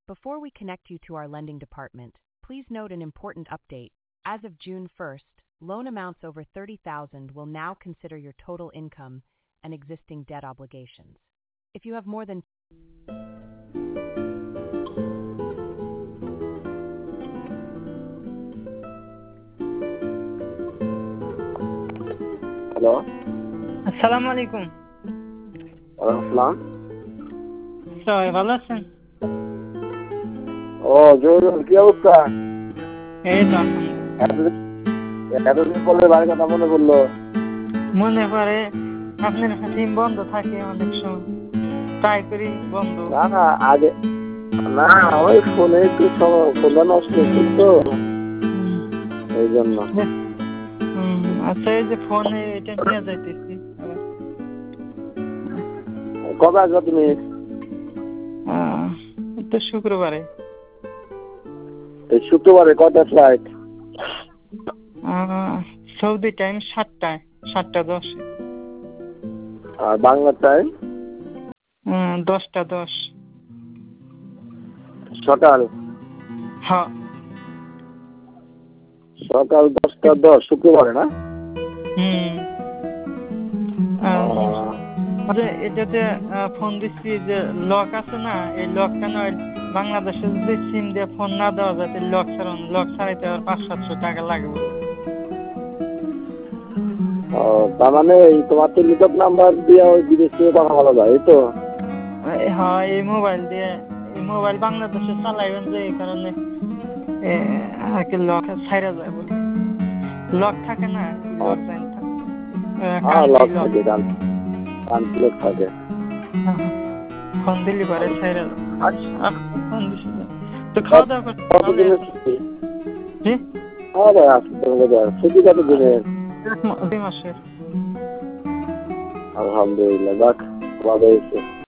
Before we connect you to our lending department, please note an important update. As of June 1st, loan amounts over $30,000 will now consider your total income and existing debt obligations. If you have more than hello, আসসালামু আলাইকুম। আসসালাম। সবাই ভালো আছেন? ও জহুরুল, কি অবস্থা? এই তো আলহামদুলিল্লাহ। এতদিন পরে বাড়ির কথা মনে পড়লো। মনে পড়ে, আপনার সিম বন্ধ থাকে অনেক সময়, ট্রাই করি বন্ধ। না আগে না, ওই ফোনে একটু ফোনটা নষ্ট হচ্ছিল তো, এই জন্য। আচ্ছা, এই যে ফোনে এটা নিয়ে যাইতেছি আবার। কবে আসবে তুমি? তো শুক্রবারে। এই শুক্রবারে কটা ফ্লাইট? Saudi time 7:10। আর বাংলা টাইম 10:10 সকাল। হ্যাঁ, সকাল 10:10 শুক্রবারে না? এটাতে ফোন দিচ্ছি যে লক আছে না, এই লকটা নয়, বাংলাদেশে যদি সিম দিয়ে ফোন না দেওয়া যায় লক ছাড়াইতে আবার 500-700 টাকা লাগবে। তার মানে এই তোমার টেলিটক নাম্বার দিয়ে ওই বিদেশ থেকে কথা বলা যায়, এই তো? হ্যাঁ, এই মোবাইল বাংলাদেশে চালাইবেন যে, এই কারণে লক ছাইরা যায় বলে। লক থাকে না, লক থাকে থাকে। ফোন দিলি পারে ছাইরা যায়। ফোন দিছি তো খাওয়া দাওয়া করতে ছুটি কত দিনের? 2 মাসের। আলহামদুলিল্লাহ, যাক ভালো হয়েছে।